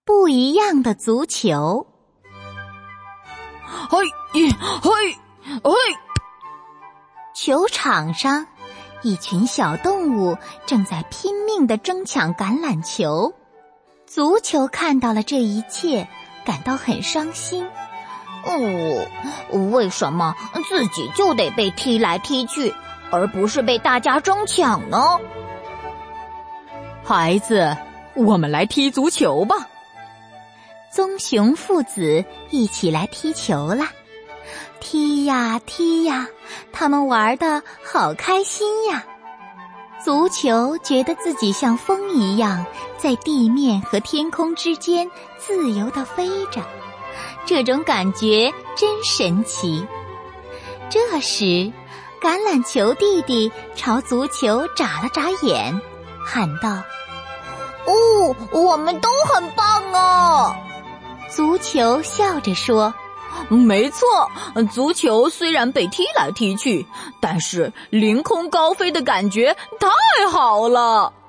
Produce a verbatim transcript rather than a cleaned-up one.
不一样的足球。 嘿嘿嘿！ 球场上，一群小动物正在拼命地争抢橄榄球。足球看到了这一切，感到很伤心。 哦，为什么自己就得被踢来踢去，而不是被大家争抢呢？ 孩子，我们来踢足球吧。 棕熊父子一起来踢球啦，踢呀踢呀，他们玩得好开心呀。足球觉得自己像风一样，在地面和天空之间自由地飞着，这种感觉真神奇。这时，橄榄球弟弟朝足球眨了眨眼，喊道： 哦，我们都很棒哦！ 足球笑着说： 没错，足球虽然被踢来踢去，但是凌空高飞的感觉太好了。